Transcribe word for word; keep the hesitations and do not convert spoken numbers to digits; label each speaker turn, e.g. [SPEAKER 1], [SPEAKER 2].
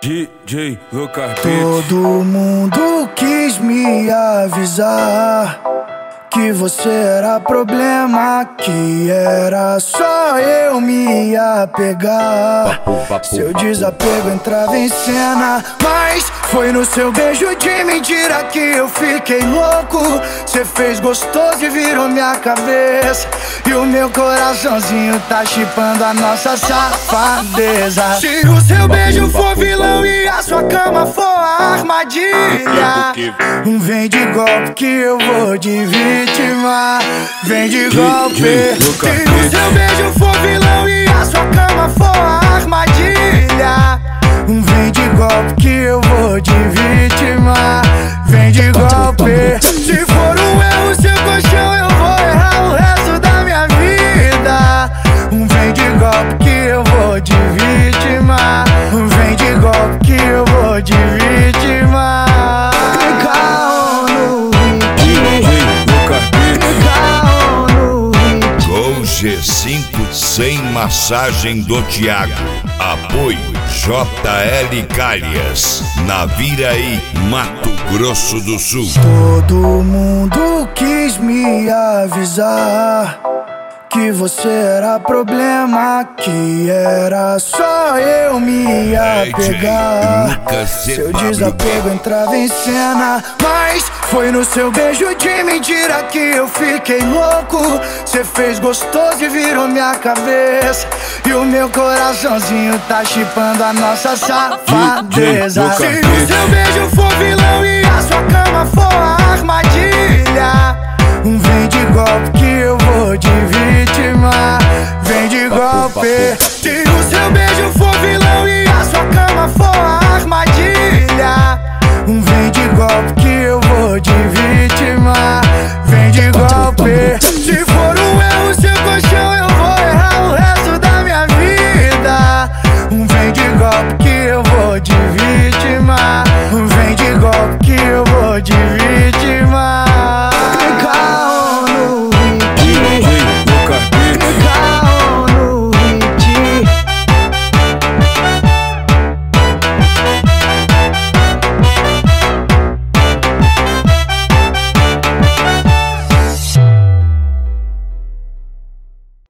[SPEAKER 1] D J Lucas Beats.
[SPEAKER 2] Todo mundo quis me avisar que você era problema, que era só eu me apegar. Seu desapego entrava em cena, mas foi no seu beijo de mentira que eu fiquei louco. Cê fez gostoso e virou minha cabeça, e o meu coraçãozinho tá chipando a nossa safadeza. Se o seu beijo for vilão e a sua cama for a armadilha, vem de golpe que eu vou de vítima. Vem de golpe. Se o seu beijo for vilão e a sua cama for a armadilha, vem de golpe que eu vou de vítima. Vem de golpe. Se for um erro seu colchão, eu vou errar o resto da minha vida. Vem de golpe que eu vou de vítima. Vem de golpe que eu vou de vítima.
[SPEAKER 3] G cinco sem massagem do Thiago. Apoio J L Calhas, Naviraí, Mato Grosso do Sul.
[SPEAKER 2] Todo mundo quis me avisar que você era problema, que era só eu me apegar. Seu desapego entrava em cena, mas foi no seu beijo de mentira que eu fiquei louco. Cê fez gostoso e virou minha cabeça, e o meu coraçãozinho tá chipando a nossa safadeza. Se o seu beijo for vilão e a sua cama for a armadilha, vem de golpe que eu vou de vítima. Vem de golpe. Se o seu beijo for vilão